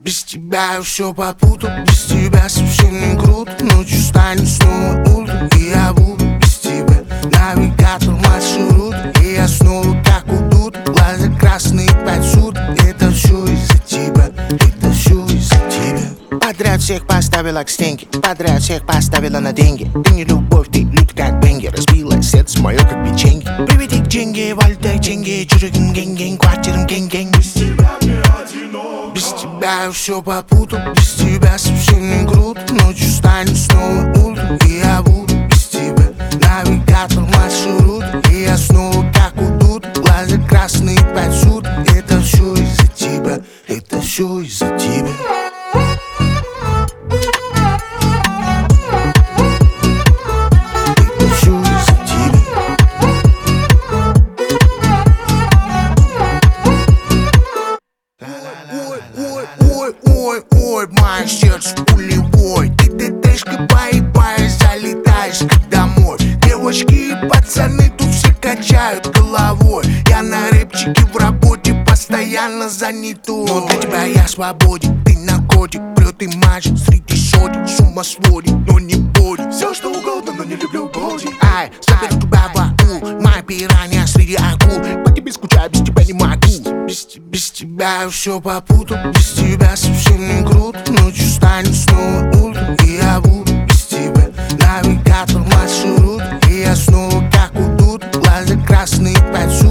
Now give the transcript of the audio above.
Без тебя я все попутал, без тебя совсем не круто. Ночью станет снова утро, и я буду без тебя. Навигатор маршрут, и я снова как удут. Глаза красные 5 суток, это все из-за тебя, это все из-за тебя. Подряд всех поставила к стенке, подряд всех поставила на деньги. Ты не любовь, ты лют как бенги, разбила сердце мое как печеньки. Приведи к деньги, валютай деньги, чужим гень-гень, квартирам гень-гень. Без тебя мне одиноко, без тебя я все попутал, без тебя совсем не круто. Ночью станет снова утро, и я буду без тебя. Навигатор маршрут, и я снова как удут. Глаза красные 5 суток, это все из-за тебя, это все из-за тебя. Ой, мое сердце пулевой. Ты ТТшкой бай-бай залетаешь как домой. Девочки и пацаны тут все качают головой. Я на рэпчике в работе постоянно занятой. Но для тебя я свободен, ты наркотик. Прет и мажет среди сотен, с ума сводит, но не будет. Все что угодно, но не люблю боди. Ай, соберу тебя в аул, моя пиранья среди акул. По тебе скучаю, без тебя не могу. Без тебя я все попутал, без тебя совсем не круто. Ночью станет снова утро, и я буду без тебя. Навигатор маршрут, и я снова как удут. Глаза красные 5 суток.